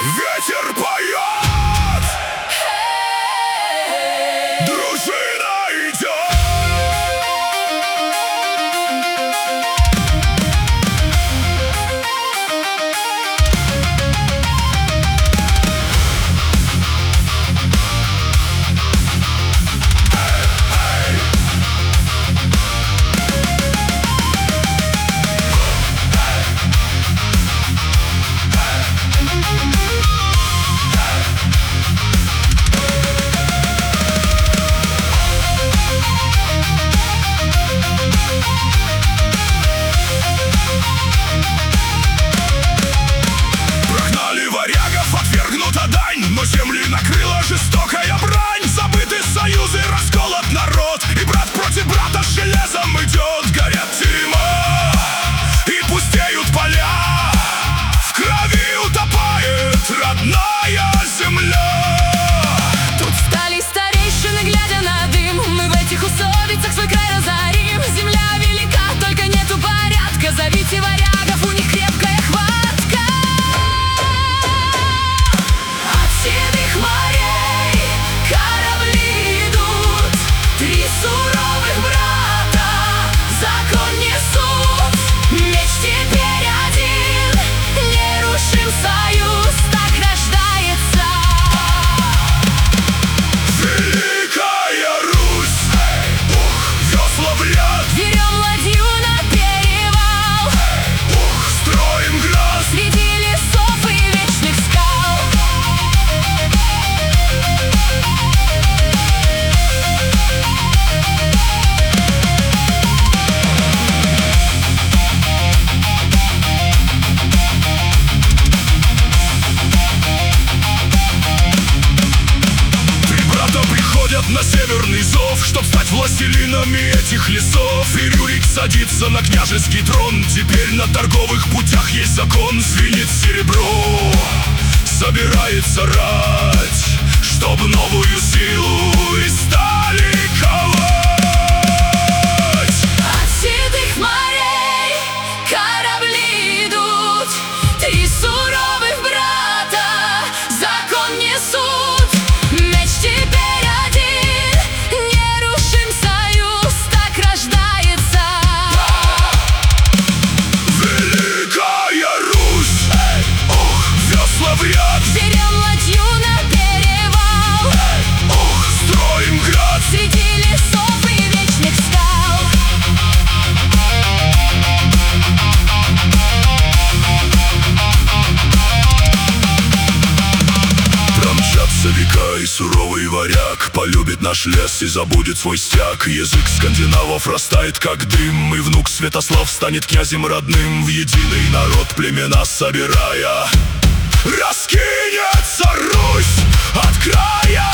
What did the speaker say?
Ветер поет, дружина идет. Но земли накрыла жестокая брань. Забыты союзы, расколот народ, и брат против брата с железом идет. Горят тюрьма и пустеют поля, в крови утопает родная земля. Тут стали старейшины, глядя на дым. Мы в этих усобицах свой край разорим. Земля велика, только нету порядка. Зовите варягов, у них крепкая хватка. Седых морей корабли идут, три суровых брата закон несут. Меч теперь один, нерушим союз, так рождается Великая Русь. Весла в ряд, берем ладью на перевал, строим град среди лесов и вечных скал. на северный зов, чтоб стать властелинами этих лесов. И Рюрик садится на княжеский трон. Теперь на торговых путях есть закон. Звенит серебро, собирается рать, чтоб новую силу из стали ковать. От седых морей корабли идут, три суровых брата закон несут. Меч теперь один, нерушим союз, так рождается Великая Русь. Весла в ряд, берем ладью на перевал, строим град среди лесов и вечных скал. Промчатся века, и суровый варяг полюбит наш лес и забудет свой стяг. Язык скандинавов растает, как дым, и внук Святослав станет князем родным. В единый народ племена собирая, раскинется Русь от края